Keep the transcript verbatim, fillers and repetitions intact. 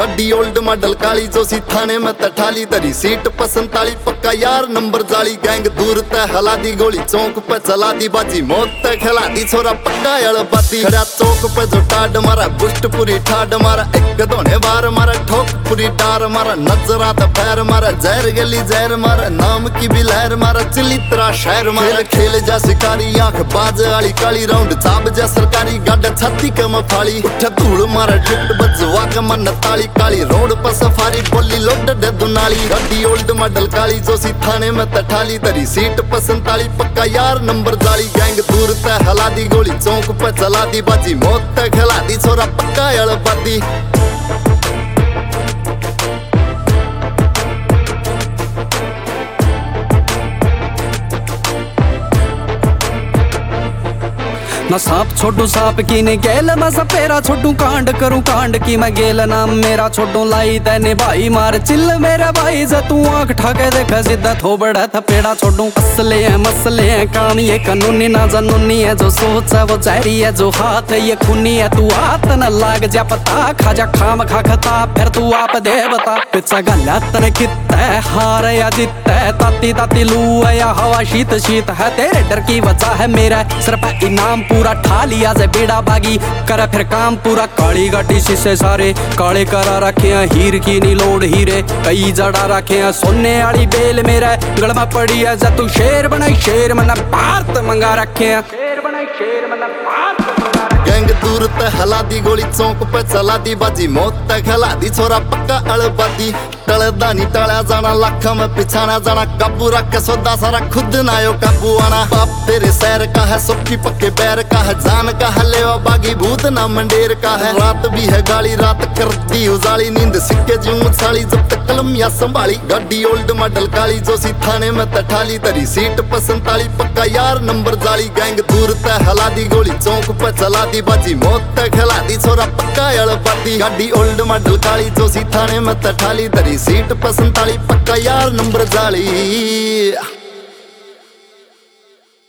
गाड़ी old model काली जो सी थाने में तठाली तरी सीट पसंताली पक्का यार नंबर जाली गैंग दूर तय हला दी गोली चौक पे चला दी बाजी मौत तय खिला दी छोरा पक्का बाती खड़ा चौक पे जो टाड मारा बुष्ट पूरी ठाड मारा एक दोने बार मारा ठोक पूरी डार मारा नजरा तो पैर मारा जहर गली जहर मारा नाम की भी लहर मारा चिली तरा शहर मारा खेल जा शिकारी आंख बाज वाली काली राउंड चाब जा सरकारी गाड़ा छाती कम फाली उठ धूल मारा टिप्ट बजवा के मन ताली काली रोड पर सफारी बोली लोड दे दुनाली गाड़ी ओल्ड मॉडल काली जो सी थाने में तठाली तरी सीट पसंताली पक्का यार नंबर जाली गैंग दूर तय हला दी गोली चौक पे चला दी बाजी मौत तय खिला दी छोरा पक्का बाती ना सांप छोड़ू सांप की ने गेल मैं सपेरा छोड़ू कांड करूं कांड की मैं गेल नाम मेरा छोड़ू लाई तैने भाई मार चिल मेरा भाई जा तू आंख ठाके देख सीधा थोबड़ा थपेड़ा छोड़ू असले है मसले है काम ये कानूनी ना जानूनी है जो सोच है वो जहरी है जो हाथ है ये खूनी है तू हाथ न लाग जा पता खा जा खाम खा खता फिर तू आप दे बता पिछा गला तन कित है हार या जीत है ताती ताती लू है या हवा शीत शीत है तेरे डर की वजह है मेरा सिर्फ इनाम पूरा ठा लिया से बेड़ा बागी कर फिर काम पूरा काली गाड़ी शीशे सारे काले करा रखे हैं हीर की नी लोड हीरे कई जड़ा रखे हैं सोने वाली बेल मेरा गल में पड़ी है जा तू शेर बनाई शेर मना भारत मंगा रखे हैं शेर बनाई शेर मना भारत गैंग दूर तय हला दी गोली चौक पे चला दी बाजी मौत तय खिला दी छोरा पक्का अड़बाती टलदा नी टाला जाना लाखा में पिछाना जाना काबू रख के सौदा सारा खुद ना यो काबू आना बाप तेरे सैर का है सुखी पक्के बैर का है जान का है लेवा बागी भूत ना मंडेर का है रात भी है गाली रात करती उजाली नींद सिक्के जूं साली जब तक कलम या संभाली गाड़ी ओल्ड मॉडल काली जो सी थाने में तठाली तरी सीट पसंताली पक्का यार नंबर जाली गैंग दूर तय हला दी गोली चौक पे चला दी बाजी मौत तय खिला दी छोरा पक्का बाती गाड़ी ओल्ड मॉडल काली जो सी थाने में तठाली तरी सीट पसंताली पक्का यार नंबर जाली।